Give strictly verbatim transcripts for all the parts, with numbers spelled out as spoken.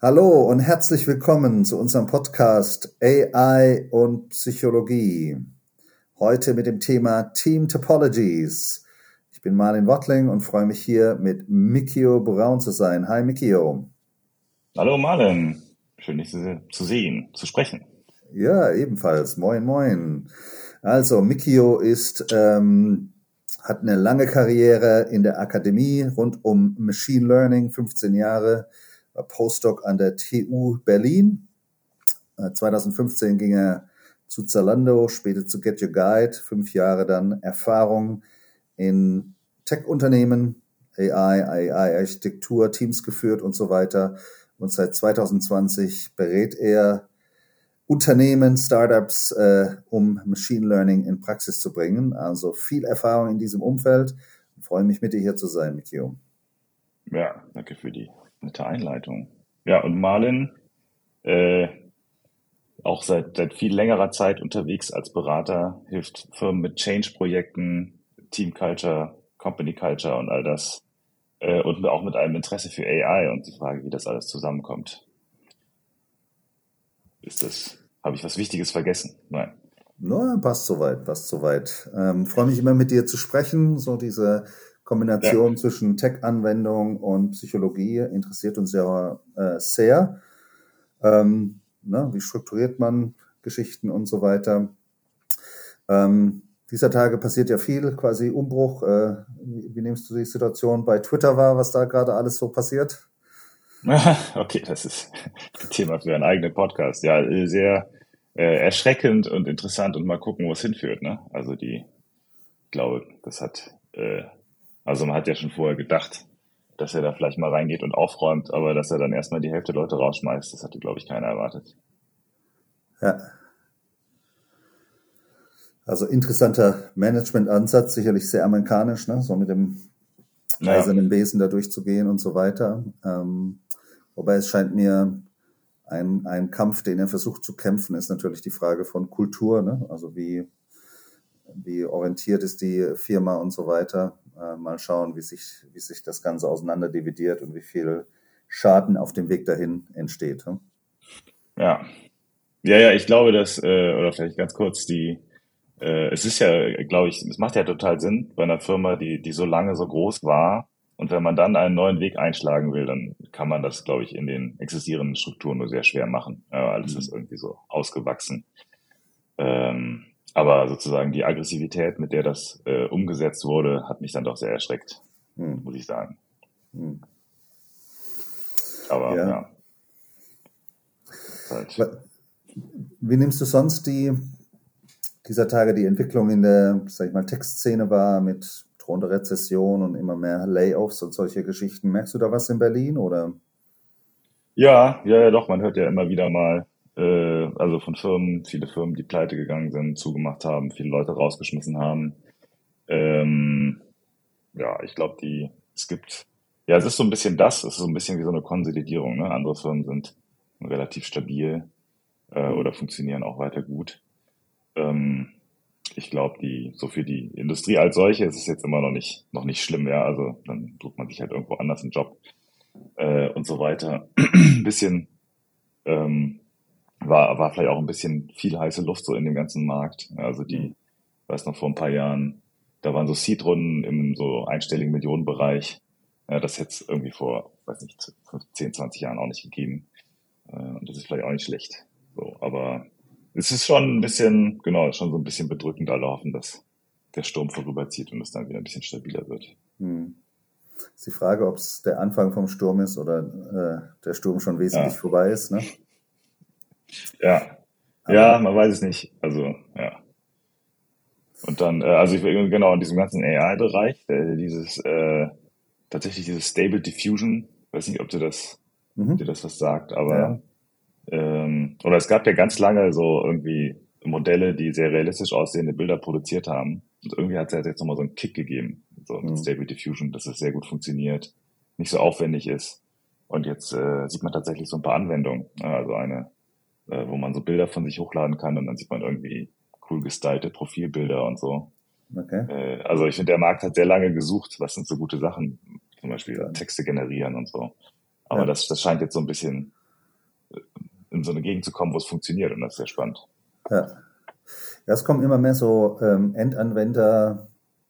Hallo und herzlich willkommen zu unserem Podcast A I und Psychologie. Heute mit dem Thema Team Topologies. Ich bin Marlin Wottling und freue mich hier mit Mikio Braun zu sein. Hi Mikio. Hallo Marlin, schön dich zu, zu sehen, zu sprechen. Ja, ebenfalls. Moin, moin. Also Mikio ist, ähm, hat eine lange Karriere in der Akademie rund um Machine Learning, fünfzehn Jahre, war Postdoc an der T U Berlin. zwanzig fünfzehn ging er zu Zalando, später zu Get Your Guide, fünf Jahre dann Erfahrung in Tech-Unternehmen, A I, A I-Architektur, Teams geführt und so weiter. Und seit zwanzig zwanzig berät er Unternehmen, Startups, äh, um Machine Learning in Praxis zu bringen. Also viel Erfahrung in diesem Umfeld. Ich freue mich, mit dir hier zu sein, Mikio. Ja, danke für die nette Einleitung. Ja, und Marlin, äh, auch seit, seit viel längerer Zeit unterwegs als Berater, hilft Firmen mit Change-Projekten, Team Culture, Company Culture und all das. Äh, und auch mit einem Interesse für A I und die Frage, wie das alles zusammenkommt. Ist das, habe ich was Wichtiges vergessen? Nein. No, passt soweit, passt soweit. Ähm, freue mich immer mit dir zu sprechen. So diese Kombination Ja. zwischen Tech-Anwendung und Psychologie interessiert uns ja äh, sehr. Ähm, ne, wie strukturiert man Geschichten und so weiter. Ähm, dieser Tage passiert ja viel, quasi Umbruch. Äh, wie, wie nimmst du die Situation bei Twitter wahr, was da gerade alles so passiert? Okay, das ist ein Thema für einen eigenen Podcast. Ja, sehr äh, erschreckend und interessant und mal gucken, wo es hinführt. Ne? Also die, ich glaube, das hat, äh, also man hat ja schon vorher gedacht, dass er da vielleicht mal reingeht und aufräumt, aber dass er dann erstmal die Hälfte der Leute rausschmeißt, das hatte, glaube ich, keiner erwartet. Ja. Also interessanter Managementansatz, sicherlich sehr amerikanisch, ne? So mit dem Ja, eisernen Besen da durchzugehen und so weiter. Ähm, wobei es scheint mir ein, ein Kampf, den er versucht zu kämpfen, ist natürlich die Frage von Kultur, ne? Also wie, wie orientiert ist die Firma und so weiter. Äh, mal schauen, wie sich, wie sich das Ganze auseinanderdividiert und wie viel Schaden auf dem Weg dahin entsteht. Ne? ja. Ja, ja, ich glaube, dass, äh, oder vielleicht ganz kurz, die, äh, es ist ja, glaube ich, es macht ja total Sinn bei einer Firma, die, die so lange so groß war. Und wenn man dann einen neuen Weg einschlagen will, dann kann man das, glaube ich, in den existierenden Strukturen nur sehr schwer machen. Ja, alles ist irgendwie so ausgewachsen. Ähm, aber sozusagen die Aggressivität, mit der das äh, umgesetzt wurde, hat mich dann doch sehr erschreckt, Hm. muss ich sagen. Hm. Aber Ja. ja, ist halt. Wie nimmst du sonst die dieser Tage die Entwicklung in der, sag ich mal, Textszene wahr mit drohender Rezession und immer mehr Layoffs und solche Geschichten? Merkst du da was in Berlin oder? Ja, ja, ja, doch, man hört ja immer wieder mal, äh, also von Firmen, viele Firmen, die pleite gegangen sind, zugemacht haben, viele Leute rausgeschmissen haben. Ähm, ja, ich glaube, die, es gibt, ja, es ist so ein bisschen das, es ist so ein bisschen wie so eine Konsolidierung, ne? Andere Firmen sind relativ stabil, äh, oder funktionieren auch weiter gut. Ähm, ich glaube, die, so für die Industrie als solche ist es jetzt immer noch nicht, noch nicht schlimm, ja. Also dann sucht man sich halt irgendwo anders einen Job, äh, und so weiter. Ein bisschen, ähm, war, war vielleicht auch ein bisschen viel heiße Luft so in dem ganzen Markt. Also die, weiß noch, vor ein paar Jahren, da waren so Seed-Runden im so einstelligen Millionenbereich. Ja, das hätte es irgendwie vor, weiß nicht, zehn, zwanzig Jahren auch nicht gegeben. Äh, und das ist vielleicht auch nicht schlecht. So, aber es ist schon ein bisschen, genau, schon so ein bisschen bedrückend, alle hoffen, dass der Sturm vorüberzieht und es dann wieder ein bisschen stabiler wird. Hm. Ist die Frage, ob es der Anfang vom Sturm ist oder äh, der Sturm schon wesentlich Ja, vorbei ist. Ne? ja, Aber ja, man weiß es nicht. Also, ja. Und dann, äh, also ich, genau, in diesem ganzen A I-Bereich, äh, dieses, äh, tatsächlich dieses Stable Diffusion, weiß nicht, ob du das, ob dir mhm. das was sagt, Ja, aber ähm, oder es gab ja ganz lange so irgendwie Modelle, die sehr realistisch aussehende Bilder produziert haben. Und irgendwie hat es jetzt nochmal so einen Kick gegeben, so mit hm. Stable Diffusion, dass es sehr gut funktioniert, nicht so aufwendig ist. Und jetzt äh, sieht man tatsächlich so ein paar Anwendungen. Ja, also eine, äh, wo man so Bilder von sich hochladen kann und dann sieht man irgendwie cool gestylte Profilbilder und so. Okay. Äh, also ich finde, der Markt hat sehr lange gesucht, was sind so gute Sachen, zum Beispiel Dann, Texte generieren und so. Aber ja. das, das scheint jetzt so ein bisschen in so eine Gegend zu kommen, wo es funktioniert, und das ist sehr spannend. Ja, ja es kommen immer mehr so ähm, Endanwender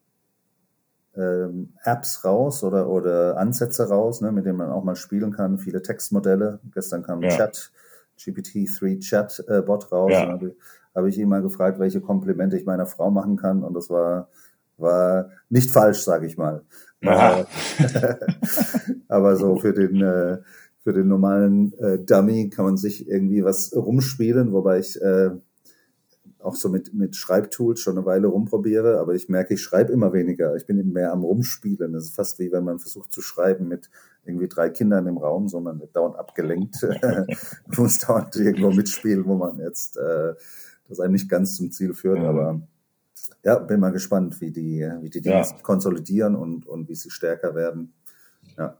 ähm, Apps raus oder, oder Ansätze raus, ne, mit denen man auch mal spielen kann, viele Textmodelle. Gestern kam ein Ja, Chat, G P T drei Chat äh, Bot raus, und ja, habe hab ich ihn mal gefragt, welche Komplimente ich meiner Frau machen kann, und das war, war nicht falsch, sage ich mal. aha, Äh, aber so für den, äh, für den normalen äh, Dummy kann man sich irgendwie was rumspielen, wobei ich äh, auch so mit, mit Schreibtools schon eine Weile rumprobiere, aber ich merke, ich schreibe immer weniger. Ich bin eben mehr am Rumspielen. Das ist fast wie wenn man versucht zu schreiben mit irgendwie drei Kindern im Raum, so man wird dauernd abgelenkt. Man muss dauernd irgendwo mitspielen, wo man jetzt äh, das einem nicht ganz zum Ziel führt. ja, Aber ja, bin mal gespannt, wie die, wie die Dinge ja, sich konsolidieren und, und wie sie stärker werden. Ja.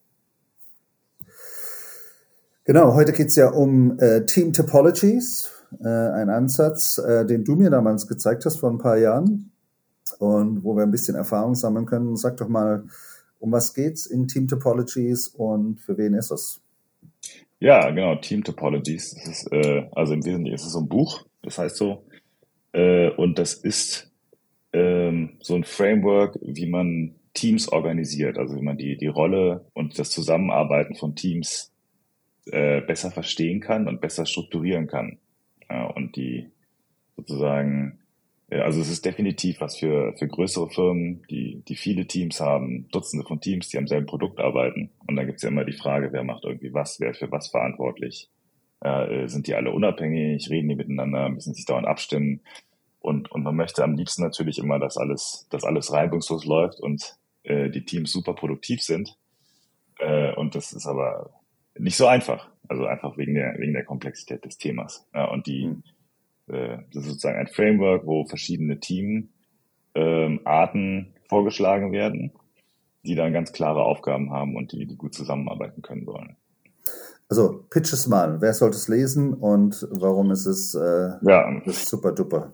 Genau, heute geht's ja um äh, Team Topologies, äh, ein Ansatz, äh, den du mir damals gezeigt hast vor ein paar Jahren und wo wir ein bisschen Erfahrung sammeln können. Sag doch mal, um was geht's in Team Topologies und für wen ist es? ja, genau, Team Topologies. Das ist, äh, also im Wesentlichen ist es so ein Buch, das heißt so, äh, und das ist ähm, so ein Framework, wie man Teams organisiert, also wie man die, die Rolle und das Zusammenarbeiten von Teams äh, besser verstehen kann und besser strukturieren kann. Ja, und die sozusagen, äh, also es ist definitiv was für, für größere Firmen, die, die viele Teams haben, Dutzende von Teams, die am selben Produkt arbeiten. Und dann gibt es ja immer die Frage, wer macht irgendwie was, wer für was verantwortlich. Äh, sind die alle unabhängig, reden die miteinander, müssen sich dauernd abstimmen. Und, und man möchte am liebsten natürlich immer, dass alles, dass alles reibungslos läuft und äh, die Teams super produktiv sind. Äh, und das ist aber nicht so einfach. Also einfach wegen der, wegen der Komplexität des Themas. Ja, und die, Hm. äh, das ist sozusagen ein Framework, wo verschiedene Teamarten ähm, Arten vorgeschlagen werden, die dann ganz klare Aufgaben haben und die, die gut zusammenarbeiten können sollen. Also pitch es mal, wer sollte es lesen und warum ist es äh, Ja, das ist super duper?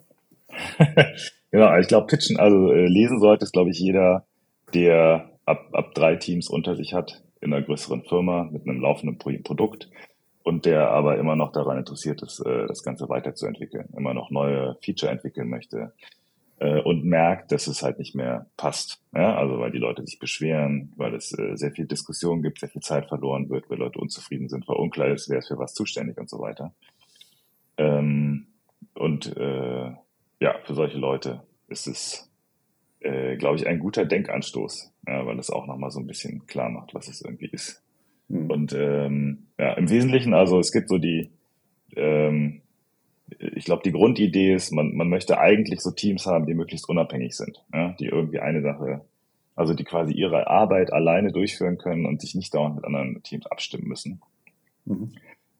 genau. Ich glaube, pitchen, also äh, lesen sollte es, glaube ich, jeder, der ab, ab drei Teams unter sich hat in einer größeren Firma mit einem laufenden Pro Produkt und der aber immer noch daran interessiert ist, äh, das Ganze weiterzuentwickeln, immer noch neue Feature entwickeln möchte äh, und merkt, dass es halt nicht mehr passt. Ja? Also weil die Leute sich beschweren, weil es äh, sehr viel Diskussion gibt, sehr viel Zeit verloren wird, weil Leute unzufrieden sind, weil unklar ist, wer ist für was zuständig und so weiter. Ähm, und äh, ja, für solche Leute ist es, äh, glaube ich, ein guter Denkanstoß, ja, weil es auch nochmal so ein bisschen klar macht, was es irgendwie ist. Hm. Und ähm, ja, im Wesentlichen, also es gibt so die, ähm, ich glaube, die Grundidee ist, man, man möchte eigentlich so Teams haben, die möglichst unabhängig sind, ja, die irgendwie eine Sache, also die quasi ihre Arbeit alleine durchführen können und sich nicht dauernd mit anderen Teams abstimmen müssen. Mhm.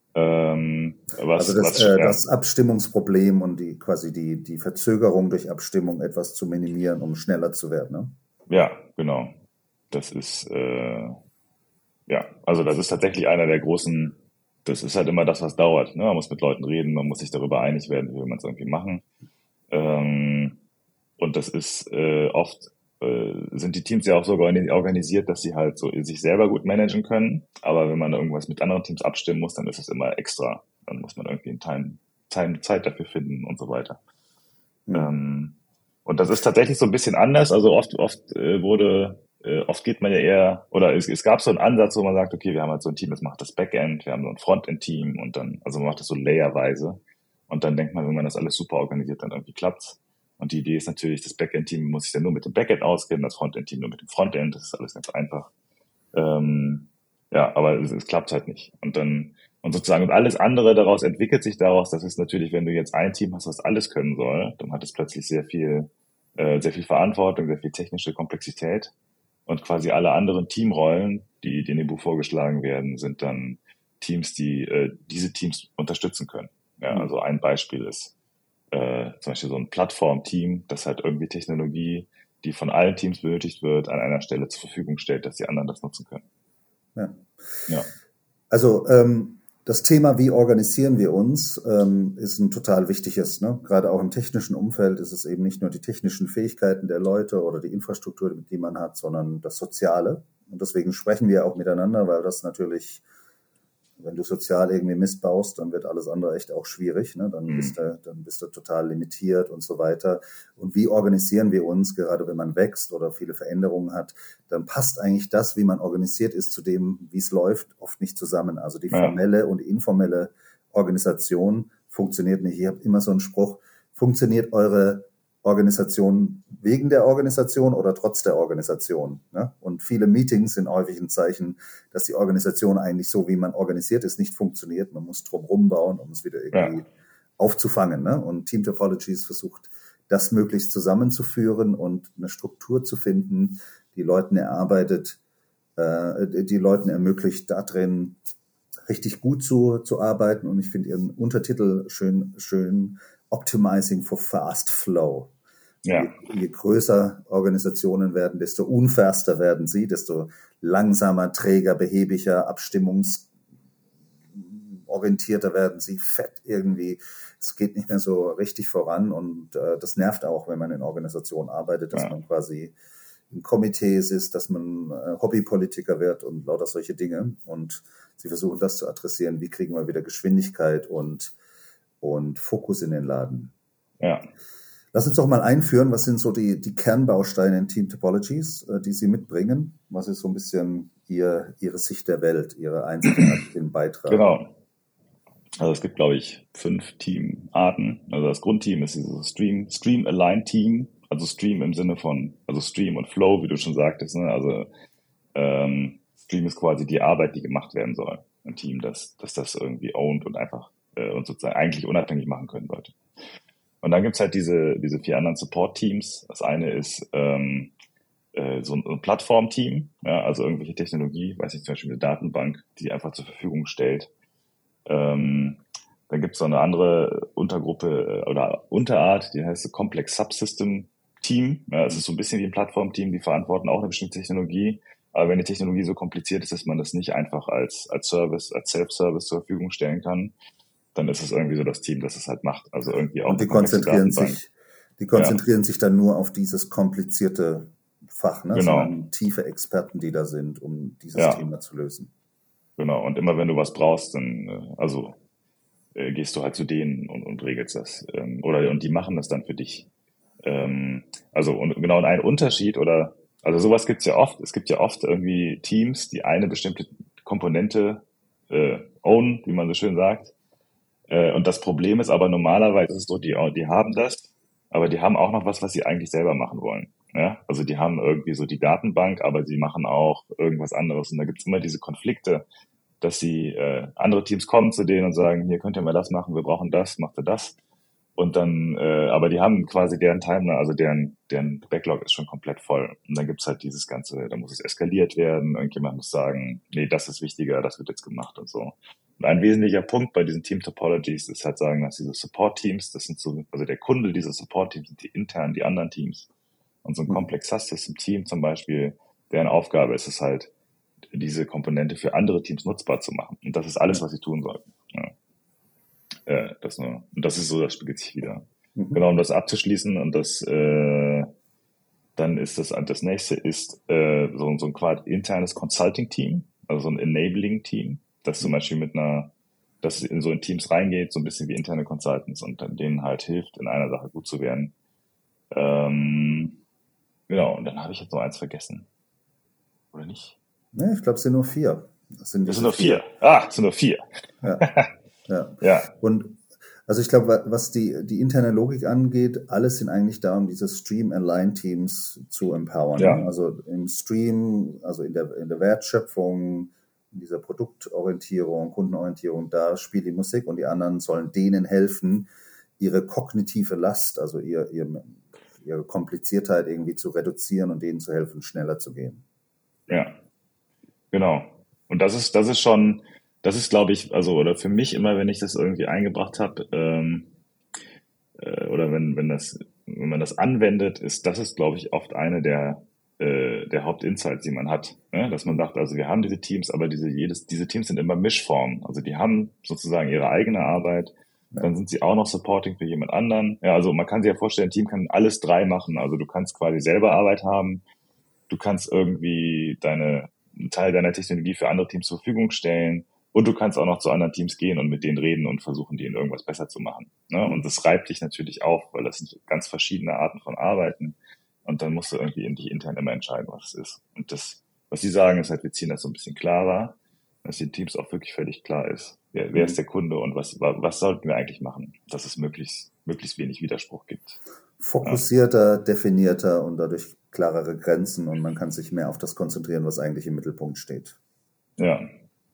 Ähm, Also was, das, was, äh, ja, das Abstimmungsproblem und die quasi die, die Verzögerung durch Abstimmung etwas zu minimieren, um schneller zu werden. Ne? ja, genau. Das ist, äh, ja, also das ist tatsächlich einer der großen, das ist halt immer das, was dauert. Ne? Man muss mit Leuten reden, man muss sich darüber einig werden, wie will man es irgendwie machen. Ähm, und das ist äh, oft, äh, sind die Teams ja auch so organisiert, dass sie halt so sich selber gut managen können. Aber wenn man irgendwas mit anderen Teams abstimmen muss, dann ist es immer extra. Dann muss man irgendwie einen Time, Time, Zeit dafür finden und so weiter. Hm. Ähm, und das ist tatsächlich so ein bisschen anders. Also oft, oft äh, wurde, äh, oft geht man ja eher, oder es, es gab so einen Ansatz, wo man sagt, okay, wir haben halt so ein Team, das macht das Backend, wir haben so ein Frontend-Team und dann, also man macht das so layerweise. Und dann denkt man, wenn man das alles super organisiert, dann irgendwie klappt's. Und die Idee ist natürlich, das Backend-Team muss sich dann nur mit dem Backend auskennen, das Frontend-Team nur mit dem Frontend. Das ist alles ganz einfach. Ähm, ja, aber es, es klappt halt nicht. Und dann, und sozusagen, und alles andere daraus entwickelt sich daraus, dass es natürlich, wenn du jetzt ein Team hast, was alles können soll, dann hat es plötzlich sehr viel, äh, sehr viel Verantwortung, sehr viel technische Komplexität. Und quasi alle anderen Teamrollen, die, die in dem Buch vorgeschlagen werden, sind dann Teams, die äh, diese Teams unterstützen können. Ja, Hm. also ein Beispiel ist äh, zum Beispiel so ein Plattformteam, das halt irgendwie Technologie, die von allen Teams benötigt wird, an einer Stelle zur Verfügung stellt, dass die anderen das nutzen können. Ja. Ja, Also ähm, das Thema, wie organisieren wir uns, ähm, ist ein total wichtiges. Ne? Gerade auch im technischen Umfeld ist es eben nicht nur die technischen Fähigkeiten der Leute oder die Infrastruktur, die man hat, sondern das Soziale. Und deswegen sprechen wir auch miteinander, weil das natürlich wenn du sozial irgendwie Mist baust, dann wird alles andere echt auch schwierig. Ne? Dann, Mhm. bist du, dann bist du total limitiert und so weiter. Und wie organisieren wir uns, gerade wenn man wächst oder viele Veränderungen hat, dann passt eigentlich das, wie man organisiert ist, zu dem, wie es läuft, oft nicht zusammen. Also die Ja. formelle und die informelle Organisation funktioniert nicht. Ich habe immer so einen Spruch, funktioniert eure Organisation wegen der Organisation oder trotz der Organisation. Ne? Und viele Meetings sind häufig ein Zeichen, dass die Organisation eigentlich so, wie man organisiert ist, nicht funktioniert. Man muss drum rumbauen, um es wieder irgendwie Ja. aufzufangen. Ne? Und Team Topologies versucht, das möglichst zusammenzuführen und eine Struktur zu finden, die Leuten erarbeitet, äh, die Leuten ermöglicht, da drin richtig gut zu, zu arbeiten. Und ich finde ihren Untertitel schön, schön Optimizing for Fast Flow. Ja. Je, je größer Organisationen werden, desto unfaster werden sie, desto langsamer, träger, behäbiger, abstimmungsorientierter werden sie, fett irgendwie. Es geht nicht mehr so richtig voran und äh, das nervt auch, wenn man in Organisationen arbeitet, dass Ja. man quasi in Komitees ist, dass man äh, Hobbypolitiker wird und lauter solche Dinge. Und sie versuchen das zu adressieren. Wie kriegen wir wieder Geschwindigkeit und, und Fokus in den Laden? Ja. Lass uns doch mal einführen, was sind so die, die Kernbausteine in Team Topologies, äh, die Sie mitbringen? Was ist so ein bisschen ihr, Ihre Sicht der Welt, Ihre einzigartigen Beitrag? Genau. Also es gibt, glaube ich, fünf Teamarten. Also das Grundteam ist dieses Stream, Stream-Align-Team. Also Stream im Sinne von, also Stream und Flow, wie du schon sagtest. Ne? Also ähm, Stream ist quasi die Arbeit, die gemacht werden soll. Ein Team, das, das das irgendwie owned und einfach äh, und sozusagen eigentlich unabhängig machen können sollte. Und dann gibt's halt diese diese vier anderen Support-Teams. Das eine ist ähm, äh, so ein, ein Plattform-Team, ja, also irgendwelche Technologie, weiß ich zum Beispiel eine Datenbank, die einfach zur Verfügung stellt. Ähm, dann gibt's so eine andere Untergruppe äh, oder Unterart, die heißt Complex Subsystem Team. Ja, es ist so ein bisschen wie ein Plattformteam, die verantworten auch eine bestimmte Technologie. Aber wenn die Technologie so kompliziert ist, dass man das nicht einfach als als Service, als Self-Service zur Verfügung stellen kann, dann ist es irgendwie so das Team, das es halt macht. Also irgendwie auch Und die eine komplexe konzentrieren Datenbank. sich, die konzentrieren sich dann nur auf dieses komplizierte Fach, ne? Genau. Sondern tiefe Experten, die da sind, um dieses Ja. Thema zu lösen. Genau. Und immer wenn du was brauchst, dann äh, also äh, gehst du halt zu denen und, und regelst das. Ähm, oder und die machen das dann für dich. Ähm, also und genau und ein Unterschied oder also sowas gibt's ja oft. Es gibt ja oft irgendwie Teams, die eine bestimmte Komponente äh, own, wie man so schön sagt. Äh, und das Problem ist aber normalerweise ist es so, die, die haben das, aber die haben auch noch was, was sie eigentlich selber machen wollen. Ja? Also die haben irgendwie so die Datenbank, aber sie machen auch irgendwas anderes. Und da gibt's immer diese Konflikte, dass sie äh, andere Teams kommen zu denen und sagen, hier könnt ihr mal das machen, wir brauchen das, macht ihr das. Und dann, äh, aber die haben quasi deren Timeline, also deren, deren Backlog ist schon komplett voll. Und dann gibt's halt dieses Ganze, da muss es eskaliert werden, irgendjemand muss sagen, nee, das ist wichtiger, das wird jetzt gemacht und so. Und ein wesentlicher Punkt bei diesen Team Topologies ist halt sagen, dass diese Support-Teams, das sind so, also der Kunde dieser Support-Teams sind die internen, die anderen Teams. Und so ein Complex System Team zum Beispiel, deren Aufgabe ist es halt, diese Komponente für andere Teams nutzbar zu machen. Und das ist alles, was sie tun sollten. Ja. Äh, das nur, und das ist so, das spiegelt sich wieder. Mhm. Genau, um das abzuschließen und das, äh, dann ist das, das nächste ist äh, so, so ein quasi internes Consulting-Team, also so ein Enabling-Team, das zum Beispiel mit einer, das in so in Teams reingeht, so ein bisschen wie interne Consultants und dann denen halt hilft, in einer Sache gut zu werden. Ähm, genau, und dann habe ich jetzt noch eins vergessen. Oder nicht? Ne, ich glaube, es sind nur vier. Das sind, das sind nur vier. vier. Ah, es sind nur vier. Ja. Ja. Ja. Und also ich glaube, was die, die interne Logik angeht, alles sind eigentlich da, um diese Stream-Align-Teams zu empowern. Ja. Ne? Also im Stream, also in der, in der Wertschöpfung, in dieser Produktorientierung, Kundenorientierung, da spielt die Musik und die anderen sollen denen helfen, ihre kognitive Last, also ihr, ihr, ihre Kompliziertheit irgendwie zu reduzieren und denen zu helfen, schneller zu gehen. Ja, genau. Und das ist, das ist schon, das ist, glaube ich, also oder für mich immer, wenn ich das irgendwie eingebracht habe, ähm, äh, oder wenn wenn das, wenn man das anwendet, ist das ist, glaube ich, oft eine der äh, der Hauptinsights, die man hat, ne? Dass man sagt, also wir haben diese Teams, aber diese jedes diese Teams sind immer Mischformen, also die haben sozusagen ihre eigene Arbeit, ja. Dann sind sie auch noch Supporting für jemand anderen. Ja, also man kann sich ja vorstellen, ein Team kann alles drei machen, also du kannst quasi selber Arbeit haben, du kannst irgendwie deine einen Teil deiner Technologie für andere Teams zur Verfügung stellen Und du kannst auch noch zu anderen Teams gehen und mit denen reden und versuchen, denen irgendwas besser zu machen. Ne? Und das reibt dich natürlich auf, weil das sind ganz verschiedene Arten von Arbeiten. Und dann musst du irgendwie in dich intern immer entscheiden, was es ist. Und das, was sie sagen, ist halt, wir ziehen das so ein bisschen klarer, dass den Teams auch wirklich völlig klar ist, wer, wer ist der Kunde und was, was sollten wir eigentlich machen, dass es möglichst, möglichst wenig Widerspruch gibt. Fokussierter, definierter und dadurch klarere Grenzen und man kann sich mehr auf das konzentrieren, was eigentlich im Mittelpunkt steht. Ja,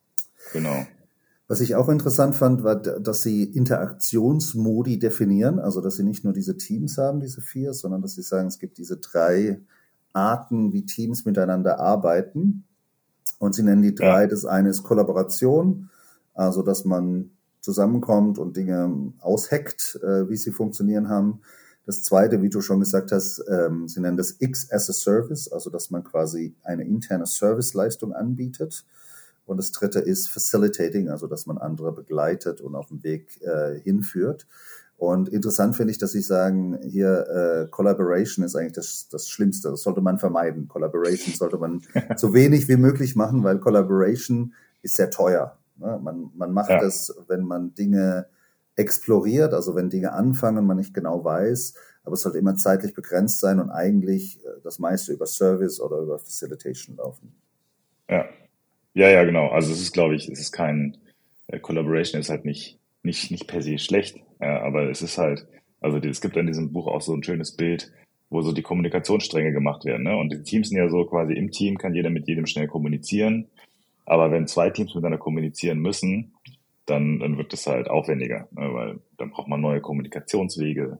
genau. Was ich auch interessant fand, war, dass sie Interaktionsmodi definieren, also dass sie nicht nur diese Teams haben, diese vier, sondern dass sie sagen, es gibt diese drei Arten, wie Teams miteinander arbeiten. Und sie nennen die drei, ja. Das eine ist Kollaboration, also dass man zusammenkommt und Dinge aushackt, äh, wie sie funktionieren haben. Das zweite, wie du schon gesagt hast, ähm, sie nennen das X as a Service, also dass man quasi eine interne Serviceleistung anbietet. Und das dritte ist Facilitating, also dass man andere begleitet und auf dem Weg äh, hinführt. Und interessant finde ich, dass sie sagen, hier äh, Collaboration ist eigentlich das, das Schlimmste. Das sollte man vermeiden. Collaboration sollte man so wenig wie möglich machen, weil Collaboration ist sehr teuer. Ne? Man, man macht ja. das, wenn man Dinge exploriert, also wenn Dinge anfangen und man nicht genau weiß, aber es sollte immer zeitlich begrenzt sein und eigentlich das meiste über Service oder über Facilitation laufen. Ja. Ja, ja, genau. Also es ist, glaube ich, es ist kein, äh, Collaboration ist halt nicht, nicht, nicht per se schlecht, ja, aber es ist halt, also die, es gibt in diesem Buch auch so ein schönes Bild, wo so die Kommunikationsstränge gemacht werden, ne? Und die Teams sind ja so quasi im Team kann jeder mit jedem schnell kommunizieren, aber wenn zwei Teams miteinander kommunizieren müssen, dann, dann wird es halt aufwendiger, ne? Weil dann braucht man neue Kommunikationswege,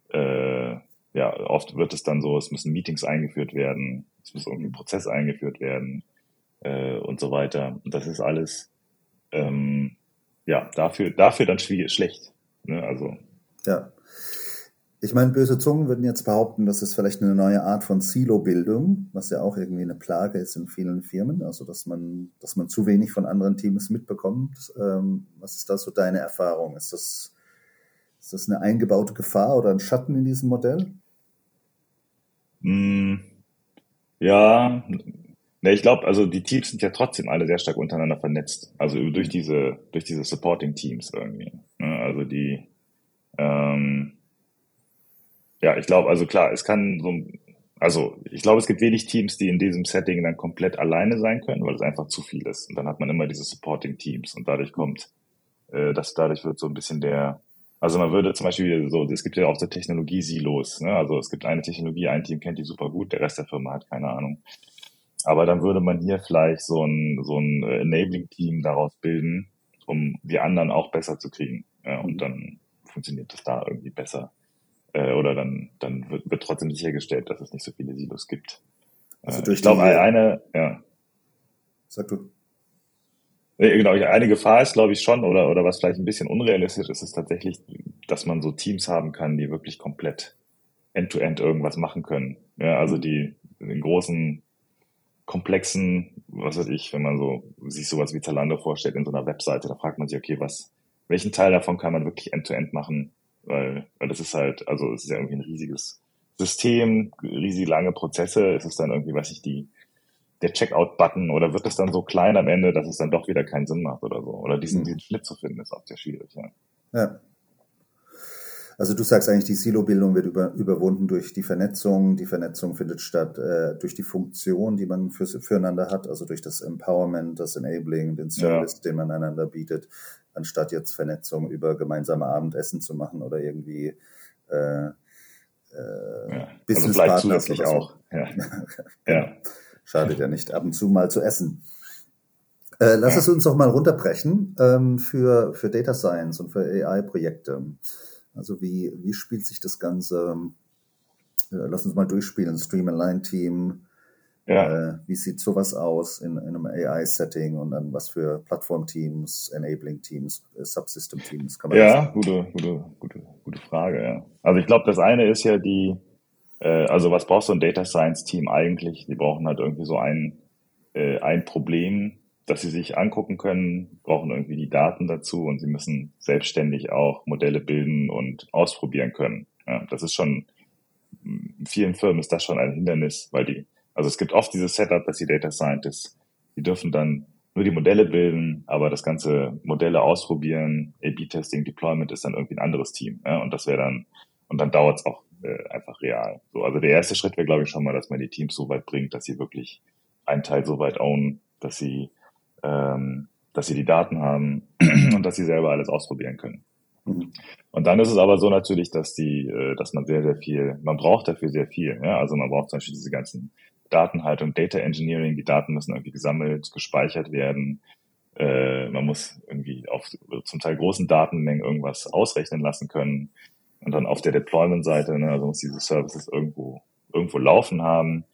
äh, ja, oft wird es dann so, es müssen Meetings eingeführt werden, es muss irgendwie ein Prozess eingeführt werden, und so weiter. Und das ist alles, ähm, ja, dafür, dafür dann schwierig, schlecht. Ne? Also. Ja. Ich meine, böse Zungen würden jetzt behaupten, das ist vielleicht eine neue Art von Silo-Bildung, was ja auch irgendwie eine Plage ist in vielen Firmen. Also, dass man, dass man zu wenig von anderen Teams mitbekommt. Ähm, was ist da so deine Erfahrung? Ist das, ist das eine eingebaute Gefahr oder ein Schatten in diesem Modell? Mm, ja, Ne, ich glaube, also die Teams sind ja trotzdem alle sehr stark untereinander vernetzt. Also durch diese, durch diese Supporting Teams irgendwie. Ne? Also die, ähm, ja, ich glaube, also klar, es kann so, also ich glaube, es gibt wenig Teams, die in diesem Setting dann komplett alleine sein können, weil es einfach zu viel ist. Und dann hat man immer diese Supporting Teams und dadurch kommt, äh, das, dadurch wird so ein bisschen der, also man würde zum Beispiel so, es gibt ja auch so Technologie-Silos, ne? Also es gibt eine Technologie, ein Team kennt die super gut, der Rest der Firma hat keine Ahnung. Aber dann würde man hier vielleicht so ein, so ein Enabling-Team daraus bilden, um die anderen auch besser zu kriegen. Ja, und dann funktioniert das da irgendwie besser. Äh, oder dann, dann wird, wird trotzdem sichergestellt, dass es nicht so viele Silos gibt. Also durch ich glaube, die, eine, ja. Sag du. Genau, eine Gefahr ist, glaube ich, schon, oder, oder was vielleicht ein bisschen unrealistisch ist, ist tatsächlich, dass man so Teams haben kann, die wirklich komplett end-to-end irgendwas machen können. Ja, also die in großen komplexen, was weiß ich, wenn man so sich sowas wie Zalando vorstellt in so einer Webseite, da fragt man sich, okay, was, welchen Teil davon kann man wirklich end-to-end machen? Weil, weil das ist halt, also es ist ja irgendwie ein riesiges System, riesig lange Prozesse, ist es dann irgendwie, weiß ich, die, der Checkout-Button oder wird es dann so klein am Ende, dass es dann doch wieder keinen Sinn macht oder so? Oder diesen, mhm. diesen Schnitt zu finden, ist auch sehr schwierig, ja. Ja. Also du sagst eigentlich, die Silo-Bildung wird über, überwunden durch die Vernetzung. Die Vernetzung findet statt äh, durch die Funktion, die man für, füreinander hat, also durch das Empowerment, das Enabling, den Service, ja. den man einander bietet, anstatt jetzt Vernetzung über gemeinsame Abendessen zu machen oder irgendwie äh, äh, ja. Businesspartners also oder so. Auch. Ja. ja. Schadet ja nicht, ab und zu mal zu essen. Äh, lass ja. es uns doch mal runterbrechen ähm, für, für Data Science und für A I-Projekte. Also wie, wie spielt sich das Ganze, äh, lass uns mal durchspielen, Stream-Align-Team, ja. äh, wie sieht sowas aus in, in einem A I-Setting und dann was für Plattform-Teams, Enabling-Teams, äh, Subsystem-Teams kann man Ja, sagen? gute, gute, gute, gute Frage, ja. Also ich glaube, das eine ist ja die, äh, also was braucht so ein Data Science-Team eigentlich? Die brauchen halt irgendwie so ein, äh, ein Problem, dass sie sich angucken können, brauchen irgendwie die Daten dazu und sie müssen selbstständig auch Modelle bilden und ausprobieren können. Ja, das ist schon, in vielen Firmen ist das schon ein Hindernis, weil die, also es gibt oft dieses Setup, dass die Data Scientists, die dürfen dann nur die Modelle bilden, aber das ganze Modelle ausprobieren, A B-Testing, Deployment ist dann irgendwie ein anderes Team. Ja? Und das wäre dann, und dann dauert es auch äh, einfach real. So, also der erste Schritt wäre, glaube ich, schon mal, dass man die Teams so weit bringt, dass sie wirklich einen Teil so weit ownen, dass sie, ähm, dass sie die Daten haben und dass sie selber alles ausprobieren können. Mhm. Und dann ist es aber so natürlich, dass die, äh, dass man sehr, sehr viel, man braucht dafür sehr viel. Ja? Also man braucht zum Beispiel diese ganzen Datenhaltung, Data Engineering, die Daten müssen irgendwie gesammelt, gespeichert werden. Äh, man muss irgendwie auf zum Teil großen Datenmengen irgendwas ausrechnen lassen können. Und dann auf der Deployment-Seite, ne, also muss diese Services irgendwo irgendwo laufen haben.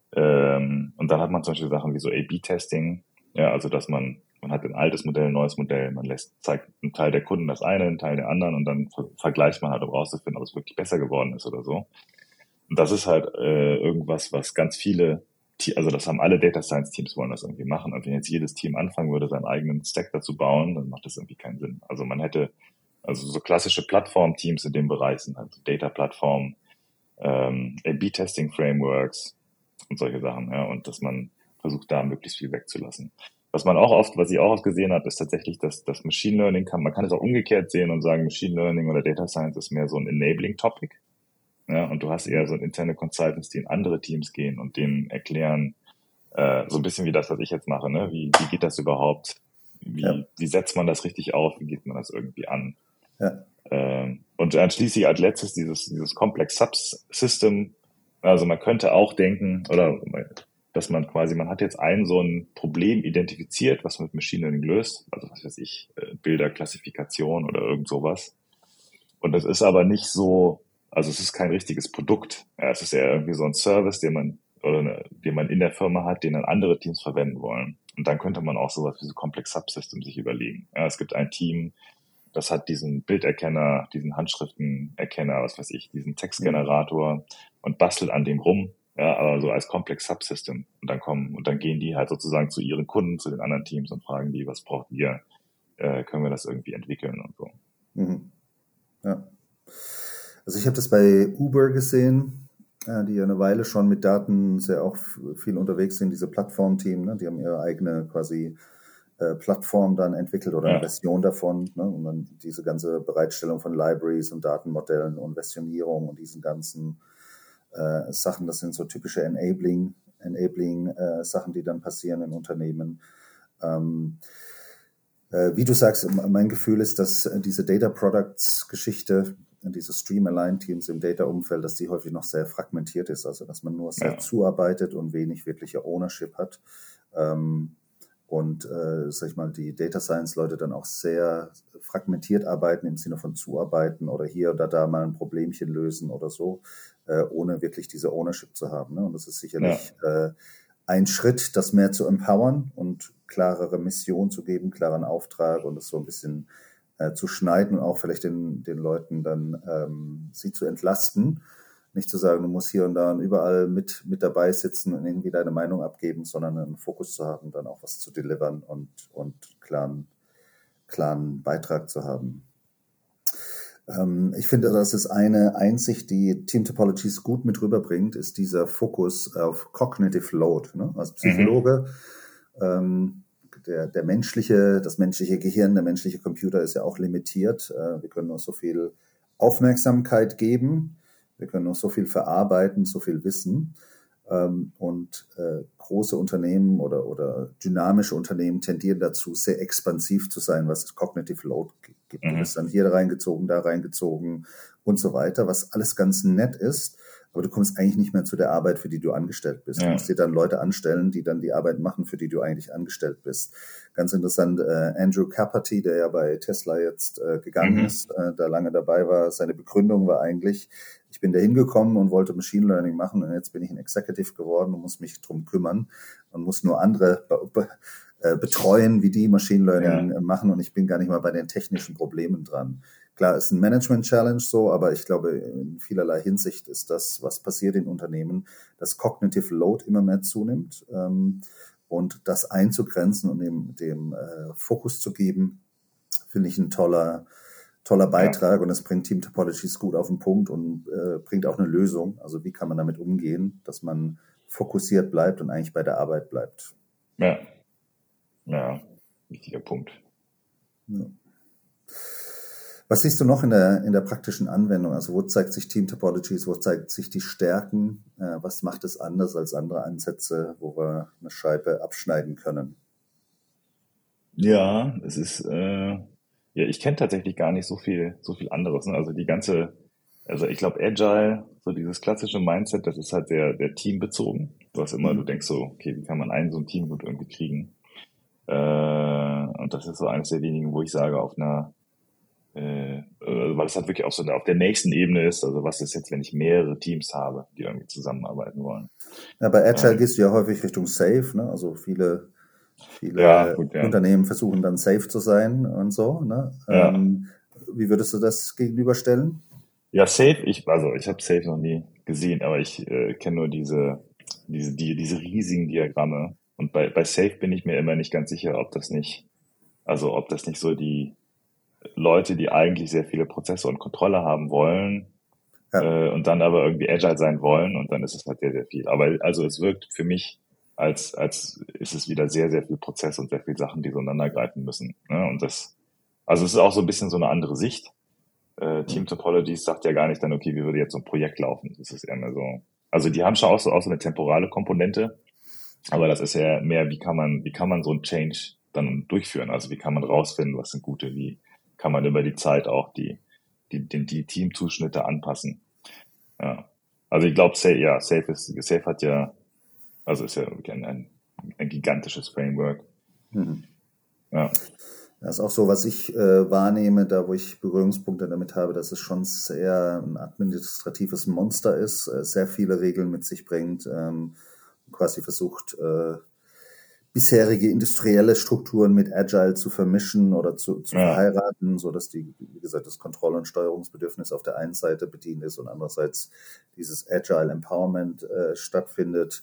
Ähm, und dann hat man zum Beispiel Sachen wie so A B-Testing, ja, also dass man man hat ein altes Modell, ein neues Modell, man lässt zeigt einen Teil der Kunden das eine, einen Teil der anderen und dann ver- vergleicht man halt, um rauszufinden, ob es wirklich besser geworden ist oder so. Und das ist halt äh, irgendwas, was ganz viele, Te- also das haben alle Data Science Teams wollen das irgendwie machen. Und wenn jetzt jedes Team anfangen würde, seinen eigenen Stack dazu bauen, dann macht das irgendwie keinen Sinn. Also man hätte, also so klassische Plattform-Teams in dem Bereich sind halt so Data-Plattform, ähm, A B-Testing-Frameworks und solche Sachen, ja, und dass man versucht, da möglichst viel wegzulassen. Was man auch oft, was ich auch oft gesehen habe, ist tatsächlich, dass das Machine Learning kann, man kann es auch umgekehrt sehen und sagen, Machine Learning oder Data Science ist mehr so ein Enabling Topic. Ja, und du hast eher so interne Consultants, die in andere Teams gehen und denen erklären, äh, so ein bisschen wie das, was ich jetzt mache, ne? Wie, wie geht das überhaupt? Wie, Ja. wie setzt man das richtig auf? Wie geht man das irgendwie an? Ja. Ähm, und dann schließlich als letztes dieses, dieses Complex Subsystem. Also man könnte auch denken, oder dass man quasi, man hat jetzt ein so ein Problem identifiziert, was man mit Machine Learning löst, also was weiß ich, äh, Bilderklassifikation oder irgend sowas. Und das ist aber nicht so, also es ist kein richtiges Produkt. Ja, es ist eher irgendwie so ein Service, den man, oder eine, den man in der Firma hat, den dann andere Teams verwenden wollen. Und dann könnte man auch sowas wie so Complex Subsystem sich überlegen. Ja, es gibt ein Team, das hat diesen Bilderkenner, diesen Handschriftenerkenner, was weiß ich, diesen Textgenerator und bastelt an dem rum, ja, aber so als Complex Subsystem. Und dann kommen, und dann gehen die halt sozusagen zu ihren Kunden, zu den anderen Teams und fragen die, was braucht ihr? Äh, können wir das irgendwie entwickeln und so. Mhm. Ja. Also ich habe das bei Uber gesehen, äh, die ja eine Weile schon mit Daten sehr auch f- viel unterwegs sind, diese Plattformteam, ne? Die haben ihre eigene quasi äh, Plattform dann entwickelt oder eine Ja, Version davon, ne? Und dann diese ganze Bereitstellung von Libraries und Datenmodellen und Versionierung und diesen ganzen äh, Sachen, das sind so typische Enabling, Enabling äh, Sachen, die dann passieren in Unternehmen. Ähm, äh, wie du sagst, mein Gefühl ist, dass äh, diese Data Products Geschichte, diese Stream-Align-Teams im Data-Umfeld, dass die häufig noch sehr fragmentiert ist, also dass man nur sehr ja, zuarbeitet und wenig wirkliche Ownership hat. Ähm, und, äh, sag ich mal, die Data Science-Leute dann auch sehr fragmentiert arbeiten im Sinne von zuarbeiten oder hier oder da mal ein Problemchen lösen oder so, äh, ohne wirklich diese Ownership zu haben. Ne? Und das ist ja, sicherlich äh, ein Schritt, das mehr zu empowern und klarere Mission zu geben, klaren Auftrag und das so ein bisschen äh, zu schneiden und auch vielleicht den, den Leuten dann ähm, sie zu entlasten. Nicht zu sagen, du musst hier und da und überall mit, mit dabei sitzen und irgendwie deine Meinung abgeben, sondern einen Fokus zu haben, dann auch was zu delivern und, und klaren, klaren Beitrag zu haben. Ähm, ich finde, das ist eine Einsicht, die Team Topologies gut mit rüberbringt, ist dieser Fokus auf Cognitive Load. Ne? Als mhm, Psychologe, ähm, der, der menschliche, das menschliche Gehirn, der menschliche Computer ist ja auch limitiert. Äh, wir können nur so viel Aufmerksamkeit geben, wir können nur so viel verarbeiten, so viel wissen. Ähm, und äh, große Unternehmen oder, oder dynamische Unternehmen tendieren dazu, sehr expansiv zu sein, was das Cognitive Load gibt. Du mhm, wirst dann hier reingezogen, da reingezogen und so weiter, was alles ganz nett ist. Aber du kommst eigentlich nicht mehr zu der Arbeit, für die du angestellt bist. Du ja, musst dir dann Leute anstellen, die dann die Arbeit machen, für die du eigentlich angestellt bist. Ganz interessant, äh, Andrew Carpathy, der ja bei Tesla jetzt äh, gegangen mhm, ist, äh, da lange dabei war, seine Begründung war eigentlich, ich bin da hingekommen und wollte Machine Learning machen und jetzt bin ich ein Executive geworden und muss mich drum kümmern und muss nur andere be be äh, betreuen, wie die Machine Learning ja, äh, machen und ich bin gar nicht mal bei den technischen Problemen dran. Klar, ist ein Management-Challenge so, aber ich glaube, in vielerlei Hinsicht ist das, was passiert in Unternehmen, dass Cognitive Load immer mehr zunimmt ähm, und das einzugrenzen und dem, dem äh, Fokus zu geben, finde ich ein toller, toller ja, Beitrag und das bringt Team Topologies gut auf den Punkt und äh, bringt auch eine Lösung. Also wie kann man damit umgehen, dass man fokussiert bleibt und eigentlich bei der Arbeit bleibt. ja. Ja, wichtiger Punkt. Ja. Was siehst du noch in der, in der praktischen Anwendung? Also wo zeigt sich Team Topologies, wo zeigt sich die Stärken? Äh, was macht es anders als andere Ansätze, wo wir eine Scheibe abschneiden können? Ja, es ist, äh, ja, ich kenne tatsächlich gar nicht so viel, so viel anderes. Ne? Also die ganze, also ich glaube Agile, so dieses klassische Mindset, das ist halt sehr, sehr teambezogen. Du hast immer, du Mhm. denkst so, okay, wie kann man einen so ein Team gut irgendwie kriegen? Äh, und das ist so eines der wenigen, wo ich sage, auf einer, äh, also weil es halt wirklich auch so auf der nächsten Ebene ist. Also was ist jetzt, wenn ich mehrere Teams habe, die irgendwie zusammenarbeiten wollen? Ja, bei Agile Ähm, gehst du ja häufig Richtung Safe, ne? Also viele, ja, viele gut, ja. Unternehmen versuchen dann safe zu sein und so, ne? Ja, Ähm, wie würdest du das gegenüberstellen? ja, Safe, ich, also ich habe Safe noch nie gesehen, aber ich äh, kenne nur diese, diese, die, diese riesigen Diagramme. Und bei, bei Safe bin ich mir immer nicht ganz sicher, ob das nicht, also ob das nicht so die Leute, die eigentlich sehr viele Prozesse und Kontrolle haben wollen, Ja, äh, und dann aber irgendwie agile sein wollen und dann ist es halt sehr, sehr viel. Aber also es wirkt für mich, als, als ist es wieder sehr, sehr viel Prozess und sehr viel Sachen, die so ineinander greifen müssen. Ne? Und das, also es ist auch so ein bisschen so eine andere Sicht. Äh, Team Topologies sagt ja gar nicht dann, okay, wie würde jetzt so ein Projekt laufen? Das ist eher mehr so, also die haben schon auch so, auch so eine temporale Komponente, aber das ist ja mehr, wie kann man, wie kann man so ein Change dann durchführen? Also wie kann man rausfinden, was sind gute, wie kann man über die Zeit auch die, die, die, die Teamzuschnitte anpassen? Ja. Also ich glaube, Safe, ja, Safe ist, Safe hat ja, also ist ja wirklich ein, ein, ein gigantisches Framework. mhm. Ja, Das ist auch so, was ich äh, wahrnehme, da wo ich Berührungspunkte damit habe, dass es schon sehr ein administratives Monster ist, äh, sehr viele Regeln mit sich bringt, ähm, quasi versucht, äh, bisherige industrielle Strukturen mit Agile zu vermischen oder zu, zu ja, verheiraten, so dass die, wie gesagt, das Kontroll- und Steuerungsbedürfnis auf der einen Seite bedient ist und andererseits dieses Agile Empowerment äh, stattfindet.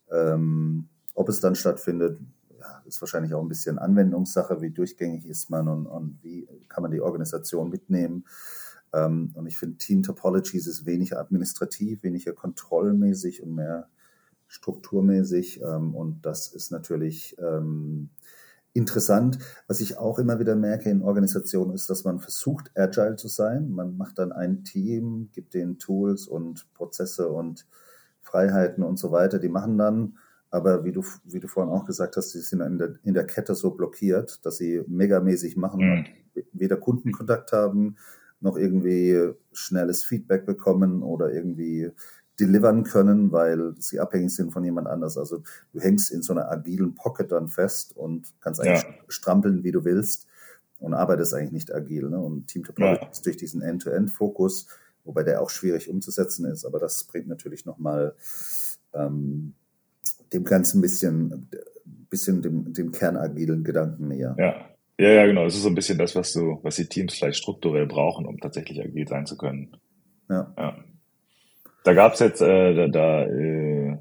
Ähm, ob es dann stattfindet, ja, ist wahrscheinlich auch ein bisschen Anwendungssache, wie durchgängig ist man und, und wie kann man die Organisation mitnehmen. Ähm, und ich finde, Team Topologies ist weniger administrativ, weniger kontrollmäßig und mehr strukturmäßig. Ähm, und das ist natürlich ähm, interessant. Was ich auch immer wieder merke in Organisationen ist, dass man versucht, agile zu sein. Man macht dann ein Team, gibt denen Tools und Prozesse und Freiheiten und so weiter. Die machen dann, aber wie du, wie du vorhin auch gesagt hast, sie sind in der, in der Kette so blockiert, dass sie megamäßig machen und mm, weder Kundenkontakt haben, noch irgendwie schnelles Feedback bekommen oder irgendwie delivern können, weil sie abhängig sind von jemand anders. Also du hängst in so einer agilen Pocket dann fest und kannst eigentlich ja, strampeln, wie du willst und arbeitest eigentlich nicht agil. Ne? Und Team Topology ja, ist durch diesen End-to-End-Fokus, wobei der auch schwierig umzusetzen ist, aber das bringt natürlich nochmal ähm, dem Ganzen ein bisschen, bisschen dem, dem kernagilen Gedanken näher. ja. Ja, ja, genau. Es ist so ein bisschen das, was du, was die Teams vielleicht strukturell brauchen, um tatsächlich agil sein zu können. Ja. Ja. Da gab's jetzt, äh, da, da äh,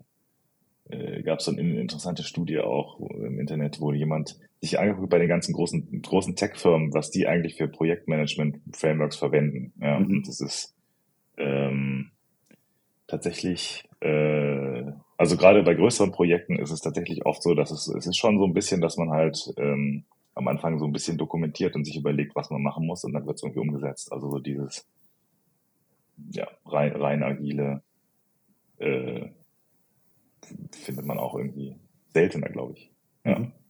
äh, gab es so eine interessante Studie auch im Internet, wo jemand sich angeguckt hat bei den ganzen großen, großen Tech-Firmen, was die eigentlich für Projektmanagement-Frameworks verwenden. Ja, und Mhm. das ist ähm, tatsächlich, äh, also gerade bei größeren Projekten ist es tatsächlich oft so, dass es, es ist schon so ein bisschen, dass man halt ähm, am Anfang so ein bisschen dokumentiert und sich überlegt, was man machen muss und dann wird es irgendwie umgesetzt. Also so dieses, ja, rein, rein agile äh, findet man auch irgendwie seltener, glaube ich. Ja. Mhm.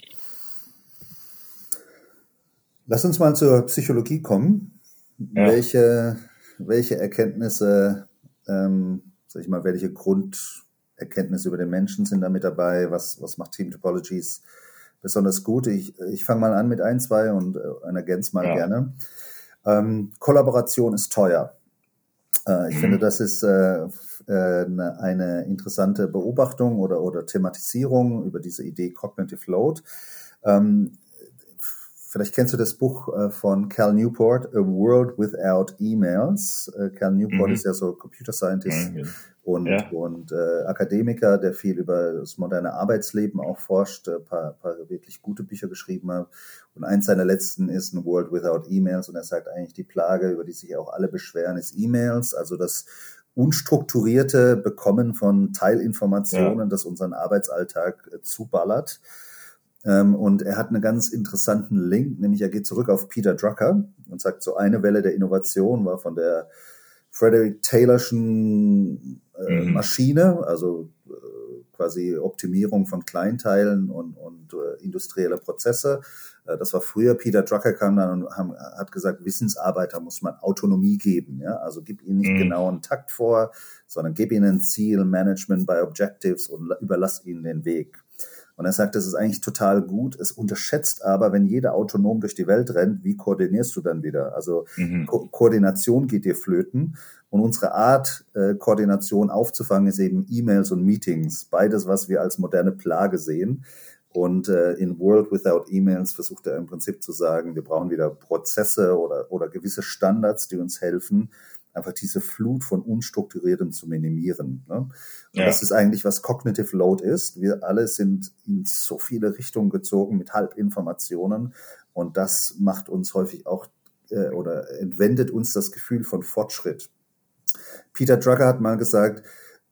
Lass uns mal zur Psychologie kommen. Ja, Welche, welche Erkenntnisse, ähm, sag ich mal, welche Grunderkenntnisse über den Menschen sind da mit dabei? Was, was macht Team Topologies besonders gut? Ich, ich fange mal an mit ein, zwei und, äh, und ergänze mal ja. gerne. Ähm, Kollaboration ist teuer. Äh, ich finde, Mhm. das ist äh, äh, eine, eine interessante Beobachtung oder, oder Thematisierung über diese Idee Cognitive Load. Ähm, Vielleicht kennst du das Buch äh, von Cal Newport, A World Without Emails. Äh, Cal Newport ist Mhm. ja so Computer Scientist Mhm. und, Ja, und äh, Akademiker, der viel über das moderne Arbeitsleben auch forscht, ein paar, paar wirklich gute Bücher geschrieben hat. Und eins seiner letzten ist A World Without Emails. Und er sagt eigentlich, die Plage, über die sich auch alle beschweren, ist E-Mails, also das unstrukturierte Bekommen von ja, Teilinformationen, das unseren Arbeitsalltag äh, zuballert. Ähm, und er hat einen ganz interessanten Link, nämlich er geht zurück auf Peter Drucker und sagt, so eine Welle der Innovation war von der Frederick Taylorschen äh, Mhm. Maschine, also äh, quasi Optimierung von Kleinteilen und, und äh, industrielle Prozesse. Äh, das war früher. Peter Drucker kam dann und haben, hat gesagt, Wissensarbeiter muss man Autonomie geben. Ja? Also gib ihnen nicht Mhm. genau einen Takt vor, sondern gib ihnen ein Ziel, Management by Objectives und überlass ihnen den Weg. Und er sagt, das ist eigentlich total gut. Es unterschätzt aber, wenn jeder autonom durch die Welt rennt, wie koordinierst du dann wieder? Also Mhm. Ko- Koordination geht dir flöten. Und unsere Art, äh, Koordination aufzufangen, ist eben E-Mails und Meetings. Beides, was wir als moderne Plage sehen. Und äh, in World Without E-Mails versucht er im Prinzip zu sagen, wir brauchen wieder Prozesse oder, oder gewisse Standards, die uns helfen, einfach diese Flut von Unstrukturiertem zu minimieren. Ne? Und Ja, das ist eigentlich, was Cognitive Load ist. Wir alle sind in so viele Richtungen gezogen mit Halbinformationen und das macht uns häufig auch äh, oder entwendet uns das Gefühl von Fortschritt. Peter Drucker hat mal gesagt,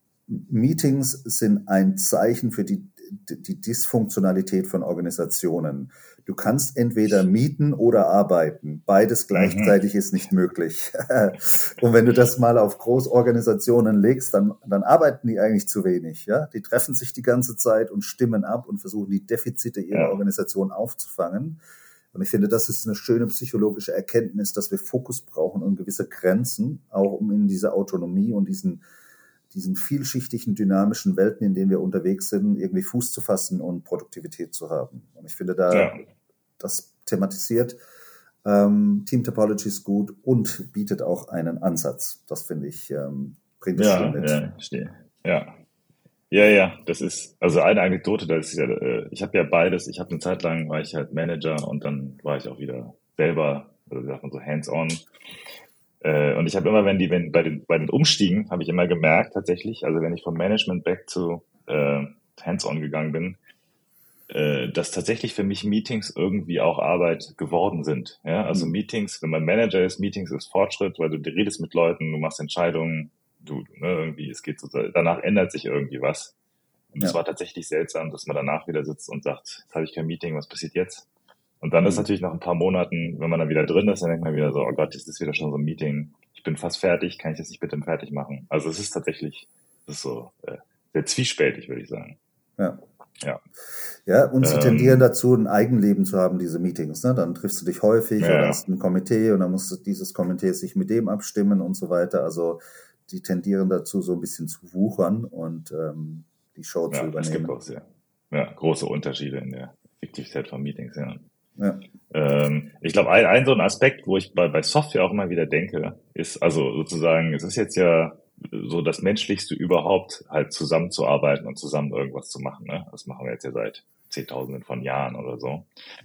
Meetings sind ein Zeichen für die, die Dysfunktionalität von Organisationen. Du kannst entweder mieten oder arbeiten. Beides mhm. gleichzeitig ist nicht möglich. Und wenn du das mal auf Großorganisationen legst, dann, dann arbeiten die eigentlich zu wenig. Ja? Die treffen sich die ganze Zeit und stimmen ab und versuchen die Defizite ihrer Ja, Organisation aufzufangen. Und ich finde, das ist eine schöne psychologische Erkenntnis, dass wir Fokus brauchen und gewisse Grenzen, auch um in diese Autonomie und diesen diesen vielschichtigen, dynamischen Welten, in denen wir unterwegs sind, irgendwie Fuß zu fassen und Produktivität zu haben. Und ich finde, da ja, das thematisiert ähm, Team Topology ist gut und bietet auch einen Ansatz. Das finde ich, ähm, bringt es schön ja, mit. ja, ich verstehe. Ja. Ja, ja, das ist, also eine Anekdote, das ist ja, äh, ich habe ja beides, ich habe eine Zeit lang war ich halt Manager und dann war ich auch wieder selber, also wie sagt man so, hands-on. Äh, und ich habe immer, wenn die, wenn bei den, bei den Umstiegen, habe ich immer gemerkt tatsächlich, also wenn ich vom Management back zu äh, hands-on gegangen bin, äh, dass tatsächlich für mich Meetings irgendwie auch Arbeit geworden sind. Ja, also Hm. Meetings, wenn man Manager ist, Meetings ist Fortschritt, weil du, du redest mit Leuten, du machst Entscheidungen, du, ne, irgendwie, es geht so, danach ändert sich irgendwie was. Und es Ja. war tatsächlich seltsam, dass man danach wieder sitzt und sagt, jetzt habe ich kein Meeting, was passiert jetzt? Und dann ist Hm. natürlich nach ein paar Monaten, wenn man dann wieder drin ist, dann denkt man wieder so, oh Gott, jetzt ist wieder schon so ein Meeting. Ich bin fast fertig, kann ich das nicht bitte fertig machen? Also es ist tatsächlich, es ist so äh, sehr zwiespältig, würde ich sagen. Ja. Ja. Ja, und sie tendieren Ähm, dazu, ein Eigenleben zu haben, diese Meetings. Ne? Dann triffst du dich häufig ja, oder ja, hast ein Komitee und dann muss dieses Komitee sich mit dem abstimmen und so weiter. Also die tendieren dazu, so ein bisschen zu wuchern und ähm, die Show zu ja, es gibt übernehmen. auch sehr ja, große Unterschiede in der Effektivität von Meetings, ja. Ja. Ähm, ich glaube, ein, ein so ein Aspekt, wo ich bei, bei Software auch immer wieder denke, ist also sozusagen, es ist jetzt ja so das Menschlichste überhaupt, halt zusammenzuarbeiten und zusammen irgendwas zu machen. Ne? Das machen wir jetzt ja seit Zehntausenden von Jahren oder so.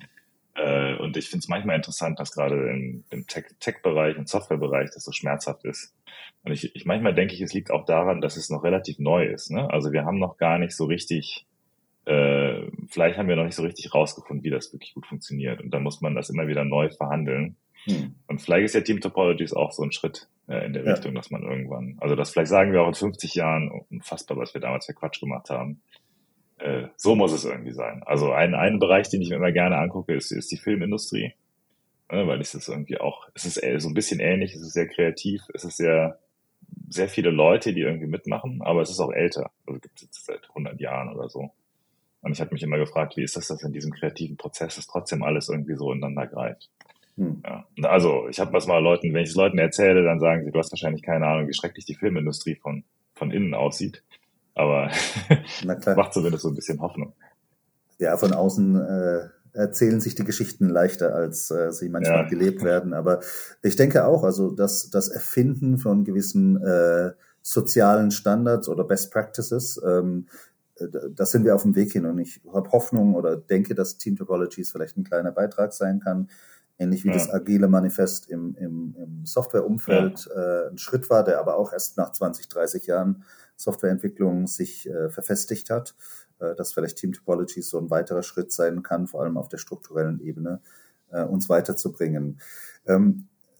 Äh, und ich finde es manchmal interessant, dass gerade im, im Tech- Tech-Bereich und Softwarebereich das so schmerzhaft ist. Und ich, ich manchmal denke ich, es liegt auch daran, dass es noch relativ neu ist. Ne? Also wir haben noch gar nicht so richtig äh, vielleicht haben wir noch nicht so richtig rausgefunden, wie das wirklich gut funktioniert. Und dann muss man das immer wieder neu verhandeln. Hm. Und vielleicht ist ja Team Topologies auch so ein Schritt äh, in der Ja. Richtung, dass man irgendwann, also das vielleicht sagen wir auch in fünfzig Jahren, unfassbar, was wir damals für Quatsch gemacht haben. Äh, so muss es irgendwie sein. Also ein, ein Bereich, den ich mir immer gerne angucke, ist, ist die Filmindustrie. Äh, weil es ist irgendwie auch, es ist äh, so ein bisschen ähnlich, es ist sehr kreativ, es ist sehr, sehr viele Leute, die irgendwie mitmachen, aber es ist auch älter. Also gibt es jetzt seit hundert Jahren oder so. Und ich habe mich immer gefragt, wie ist das, dass in diesem kreativen Prozess es trotzdem alles irgendwie so ineinander greift. Hm. Ja. Also ich habe was mal Leuten, wenn ich es Leuten erzähle, dann sagen sie, du hast wahrscheinlich keine Ahnung, wie schrecklich die Filmindustrie von, von innen aussieht. Aber Na klar. macht zumindest so ein bisschen Hoffnung. Ja, von außen äh, erzählen sich die Geschichten leichter, als äh, sie manchmal Ja, gelebt werden. Aber ich denke auch, also dass das Erfinden von gewissen äh, sozialen Standards oder Best Practices, ähm, äh, das sind wir auf dem Weg hin. Und ich habe Hoffnung oder denke, dass Team Topologies vielleicht ein kleiner Beitrag sein kann, ähnlich wie das ja, agile Manifest im, im, im ja, Softwareumfeld äh, ein Schritt war, der aber auch erst nach zwanzig, dreißig Jahren Softwareentwicklung sich äh, verfestigt hat, äh, dass vielleicht Team Topologies so ein weiterer Schritt sein kann, vor allem auf der strukturellen Ebene, äh, uns weiterzubringen. Ähm,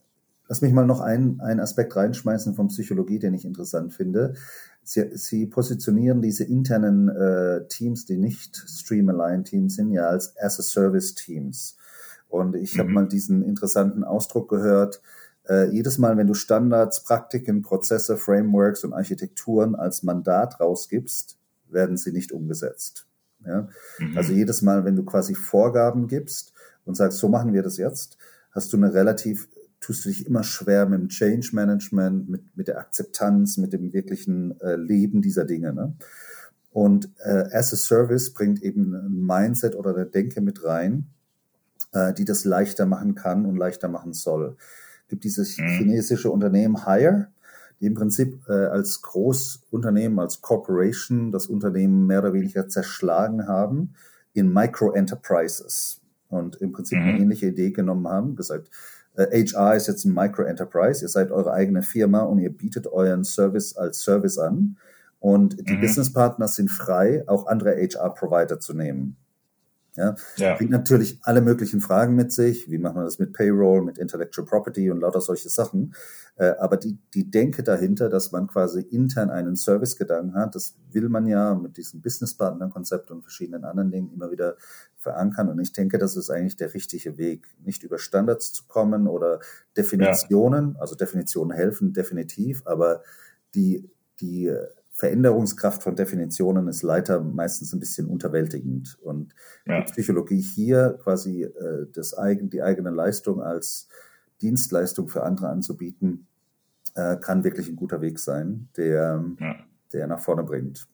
lass mich mal noch einen, einen Aspekt reinschmeißen von Psychologie, den ich interessant finde. Sie, Sie positionieren diese internen äh, Teams, die nicht Stream-Aligned-Teams sind, ja als As-a-Service-Teams. Und ich habe Mhm. mal diesen interessanten Ausdruck gehört, äh, jedes Mal, wenn du Standards, Praktiken, Prozesse, Frameworks und Architekturen als Mandat rausgibst, werden sie nicht umgesetzt. Ja? Also Mhm. jedes Mal, wenn du quasi Vorgaben gibst und sagst, so machen wir das jetzt, hast du eine relativ, tust du dich immer schwer mit dem Change Management, mit, mit der Akzeptanz, mit dem wirklichen äh, Leben dieser Dinge. Ne? Und äh, as a Service bringt eben ein Mindset oder eine Denke mit rein, äh, die das leichter machen kann und leichter machen soll. Es gibt dieses Mhm. chinesische Unternehmen Haier, die im Prinzip äh, als Großunternehmen, als Corporation das Unternehmen mehr oder weniger zerschlagen haben in Micro-Enterprises und im Prinzip eine Mhm. ähnliche Idee genommen haben, gesagt, äh, H R ist jetzt ein Micro-Enterprise, ihr seid eure eigene Firma und ihr bietet euren Service als Service an und die Mhm. Businesspartner sind frei, auch andere H R-Provider zu nehmen. Ja, Ja. bringt natürlich alle möglichen Fragen mit sich. Wie macht man das mit Payroll, mit Intellectual Property und lauter solche Sachen? Äh, aber die, die Denke dahinter, dass man quasi intern einen Servicegedanken hat, das will man ja mit diesem Businesspartner-Konzept und verschiedenen anderen Dingen immer wieder verankern. Und ich denke, das ist eigentlich der richtige Weg, nicht über Standards zu kommen oder Ja. Definitionen. Also Definitionen helfen definitiv, aber die, die Veränderungskraft von Definitionen ist leider meistens ein bisschen unterwältigend. Und die Ja. Psychologie hier quasi äh, das eigen, die eigene Leistung als Dienstleistung für andere anzubieten, äh, kann wirklich ein guter Weg sein, der, Ja. der nach vorne bringt.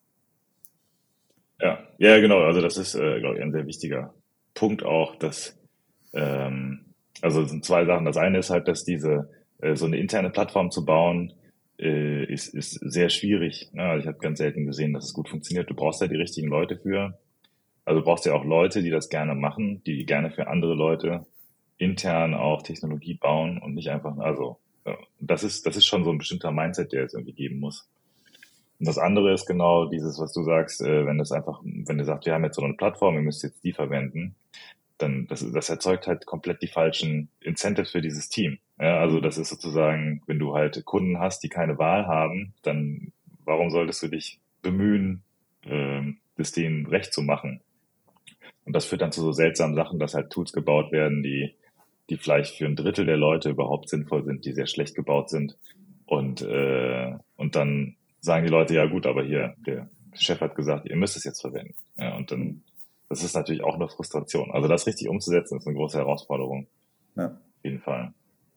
Ja. Ja, genau. Also das ist, äh, glaube ich, ein sehr wichtiger Punkt auch, dass ähm, also es sind zwei Sachen. Das eine ist halt, dass diese äh, so eine interne Plattform zu bauen, äh, ist, ist sehr schwierig. Ne? Also ich habe ganz selten gesehen, dass es gut funktioniert. Du brauchst ja die richtigen Leute für. Also du brauchst ja auch Leute, die das gerne machen, die gerne für andere Leute intern auch Technologie bauen und nicht einfach, also ja, das ist, das ist schon so ein bestimmter Mindset, der es irgendwie geben muss. Und das andere ist genau dieses, was du sagst, äh, wenn das einfach, wenn du sagst, wir haben jetzt so eine Plattform, ihr müsst jetzt die verwenden, dann das, das erzeugt halt komplett die falschen Incentives für dieses Team. Ja, also das ist sozusagen, wenn du halt Kunden hast, die keine Wahl haben, dann warum solltest du dich bemühen, ähm, das denen recht zu machen? Und das führt dann zu so seltsamen Sachen, dass halt Tools gebaut werden, die, die vielleicht für ein Drittel der Leute überhaupt sinnvoll sind, die sehr schlecht gebaut sind. Und, äh, und dann sagen die Leute, ja gut, aber hier, der Chef hat gesagt, ihr müsst es jetzt verwenden. Ja, und dann, das ist natürlich auch eine Frustration. Also das richtig umzusetzen, ist eine große Herausforderung. Ja. Auf jeden Fall.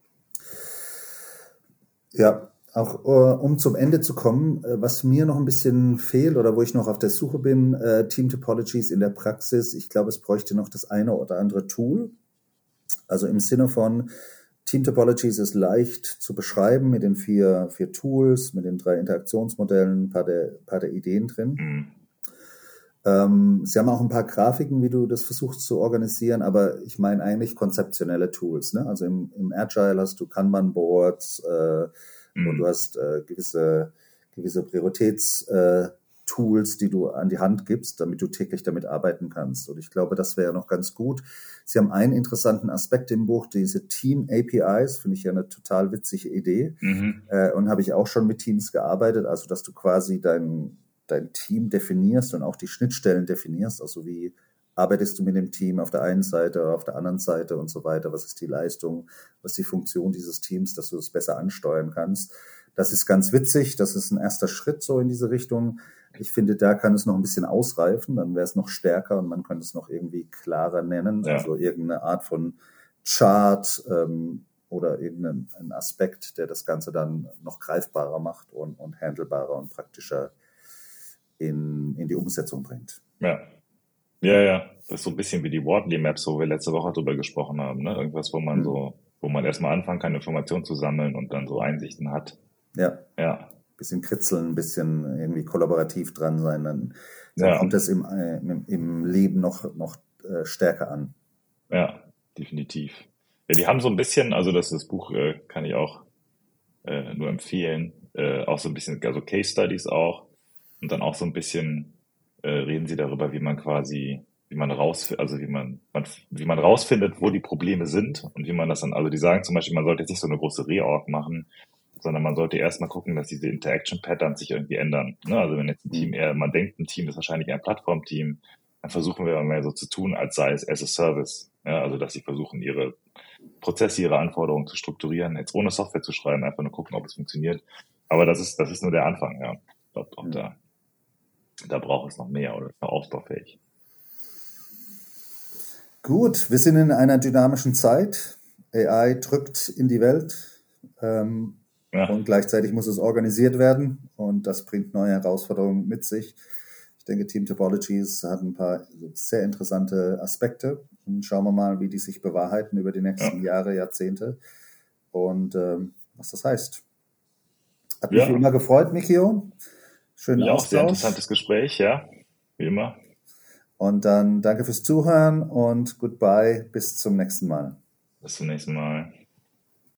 Ja, auch äh, um zum Ende zu kommen, äh, was mir noch ein bisschen fehlt oder wo ich noch auf der Suche bin, äh, Team Topologies in der Praxis. Ich glaube, es bräuchte noch das eine oder andere Tool. Also im Sinne von Team Topologies ist leicht zu beschreiben mit den vier, vier Tools, mit den drei Interaktionsmodellen, ein paar der, paar der Ideen drin. Mhm. Ähm, Sie haben auch ein paar Grafiken, wie du das versuchst zu organisieren, aber ich meine eigentlich konzeptionelle Tools. Ne? Also im, im Agile hast du Kanban-Boards äh, Mhm. und du hast äh, gewisse, gewisse Prioritätstools, äh, die du an die Hand gibst, damit du täglich damit arbeiten kannst. Und ich glaube, das wäre noch ganz gut. Sie haben einen interessanten Aspekt im Buch, diese Team-A P Is, finde ich ja eine total witzige Idee. Mhm. Äh, und habe ich auch schon mit Teams gearbeitet, also dass du quasi dein dein Team definierst und auch die Schnittstellen definierst, also wie arbeitest du mit dem Team auf der einen Seite, auf der anderen Seite und so weiter, was ist die Leistung, was ist die Funktion dieses Teams, dass du das besser ansteuern kannst. Das ist ganz witzig, das ist ein erster Schritt so in diese Richtung. Ich finde, da kann es noch ein bisschen ausreifen, dann wäre es noch stärker und man könnte es noch irgendwie klarer nennen, Ja. also irgendeine Art von Chart ähm, oder irgendein Aspekt, der das Ganze dann noch greifbarer macht und, und handelbarer und praktischer in, in die Umsetzung bringt. Ja. Ja, ja. Das ist so ein bisschen wie die Wardley Maps, wo wir letzte Woche drüber gesprochen haben, ne? Irgendwas, wo man Hm. so, wo man erstmal anfangen kann, Informationen zu sammeln und dann so Einsichten hat. Ja. Ja. Bisschen kritzeln, ein bisschen irgendwie kollaborativ dran sein, dann, dann Ja. kommt das im, äh, im, im Leben noch, noch äh, stärker an. Ja, definitiv. Ja, die haben so ein bisschen, also das, das Buch äh, kann ich auch äh, nur empfehlen, äh, auch so ein bisschen, also Case Studies auch und dann auch so ein bisschen äh, reden sie darüber, wie man quasi wie man raus, also wie man, man, wie man rausfindet, wo die Probleme sind und wie man das dann, also die sagen zum Beispiel, man sollte jetzt nicht so eine große Reorg machen, sondern man sollte erstmal gucken, dass diese Interaction Patterns sich irgendwie ändern. Ne? Also wenn jetzt ein Team eher, man denkt, ein Team ist wahrscheinlich ein Plattformteam, dann versuchen wir mehr so zu tun, als sei es as a Service. Ja? Also dass sie versuchen, ihre Prozesse, ihre Anforderungen zu strukturieren, jetzt ohne Software zu schreiben, einfach nur gucken, ob es funktioniert. Aber das ist, das ist nur der Anfang, ja. Ich glaube, auch da, da braucht es noch mehr oder ist noch ausbaufähig. Gut, wir sind in einer dynamischen Zeit. A I drückt in die Welt ähm, ja. und gleichzeitig muss es organisiert werden und das bringt neue Herausforderungen mit sich. Ich denke, Team Topologies hat ein paar sehr interessante Aspekte und schauen wir mal, wie die sich bewahrheiten über die nächsten ja. Jahre, Jahrzehnte und ähm, was das heißt. Hat mich ja. wie immer gefreut, Mikio. Schönen ja, Austausch. Auch sehr interessantes Gespräch, ja, wie immer. Und dann danke fürs Zuhören und goodbye, bis zum nächsten Mal. Bis zum nächsten Mal.